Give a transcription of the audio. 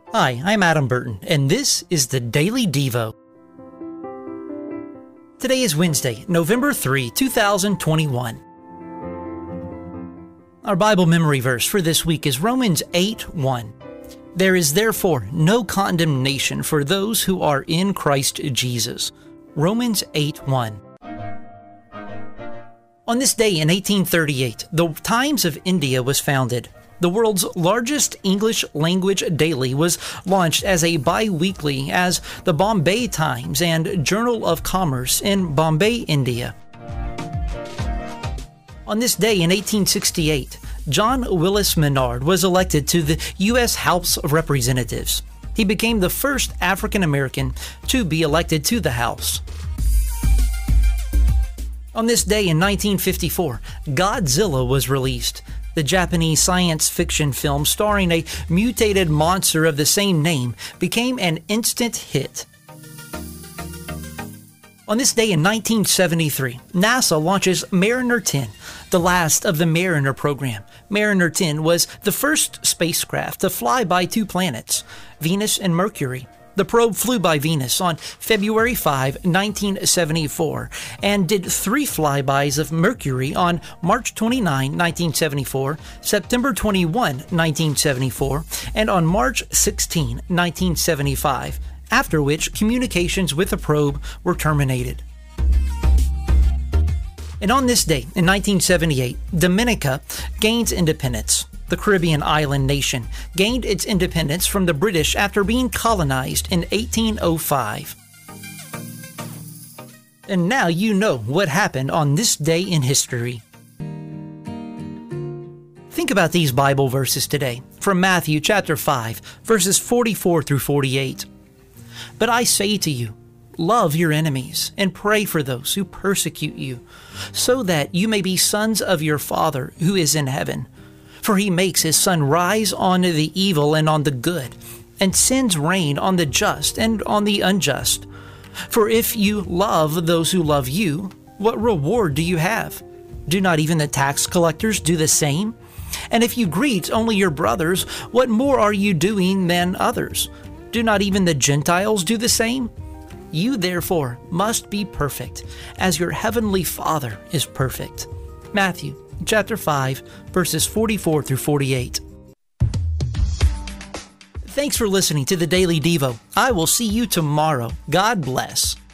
Hi, I'm Adam Burton, and this is the Daily Devo. Today is Wednesday, November 3, 2021. Our Bible memory verse for this week is Romans 8:1. There is therefore no condemnation for those who are in Christ Jesus. Romans 8:1. On this day in 1838, the Times of India was founded. The world's largest English language daily was launched as a bi-weekly as the Bombay Times and Journal of Commerce in Bombay, India. On this day in 1868, John Willis Menard was elected to the U.S. House of Representatives. He became the first African American to be elected to the House. On this day in 1954, Godzilla was released. The Japanese science fiction film starring a mutated monster of the same name became an instant hit. On this day in 1973, NASA launches Mariner 10, the last of the Mariner program. Mariner 10 was the first spacecraft to fly by two planets, Venus and Mercury. The probe flew by Venus on February 5, 1974, and did 3 flybys of Mercury on March 29, 1974, September 21, 1974, and on March 16, 1975, after which communications with the probe were terminated. And on this day, in 1978, Dominica gains independence. The Caribbean island nation gained its independence from the British after being colonized in 1805. And now you know what happened on this day in history. Think about these Bible verses today from Matthew chapter 5, verses 44 through 48. But I say to you, love your enemies and pray for those who persecute you, so that you may be sons of your Father who is in heaven. For he makes his sun rise on the evil and on the good, and sends rain on the just and on the unjust. For if you love those who love you, what reward do you have? Do not even the tax collectors do the same? And if you greet only your brothers, what more are you doing than others? Do not even the Gentiles do the same? You therefore must be perfect, as your heavenly Father is perfect. Matthew chapter 5, verses 44 through 48. Thanks for listening to the Daily Devo. I will see you tomorrow. God bless.